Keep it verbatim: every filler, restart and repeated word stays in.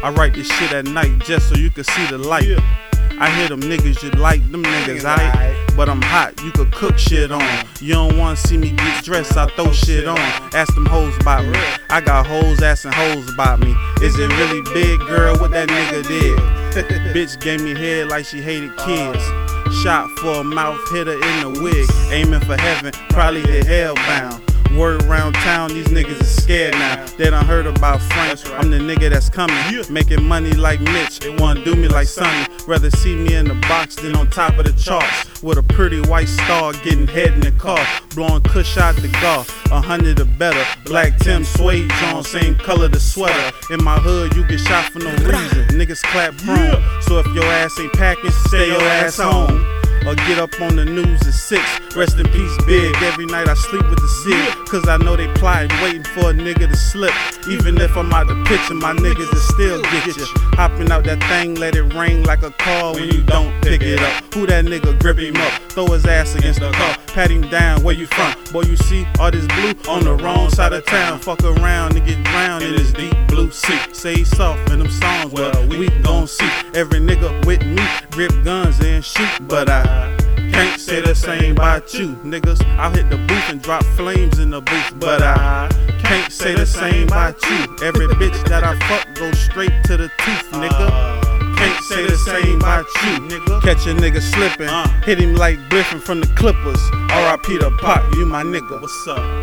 I write this shit at night just so you can see the light. I hear them niggas you like, them niggas aight. But I'm hot, you could cook shit on. You don't wanna see me get dressed, I throw shit on. Ask them hoes about me. I got hoes asking hoes about me. Is it really big, girl, what that nigga did? Bitch gave me head like she hated kids. Shot for a mouth, hit her in the wig. Aiming for heaven, probably hit hell bound. Word around town, these niggas is scared now. They done heard about Frank, I'm the nigga that's coming. Making money like Mitch, they wanna do me like Sonny. Rather see me in the box than on top of the charts. With a pretty white star, getting head in the car. Blowing kush out the golf, a hundred or better. Black Tim suede John, same color the sweater. In my hood, you get shot for no reason. Niggas clap prone, so if your ass ain't packing, stay your ass home. Or get up on the news at six. Rest in peace, Big. Every night I sleep with the sick. Cause I know they plotting, waiting for a nigga to slip. Even if I'm out the picture, my niggas will still get you. Hopping out that thing, let it ring like a car when you don't pick it up. Who that nigga? Grip him up, throw his ass against the car. Pat him down, where you from? Boy, you see all this blue on the wrong side of town. Fuck around and get drowned in this deep blue sea. Say soft in them songs, well, we gon' see. Every nigga with me grip guns and shoot, but I can't say the same about you. Niggas, I'll hit the booth and drop flames in the booth, but I can't say the same about you. Every bitch that I fuck goes straight to the tooth, nigga. Can't say the same about you, nigga. Catch a nigga slipping, hit him like Griffin from the Clippers. R I P to Pop, you my nigga. What's up?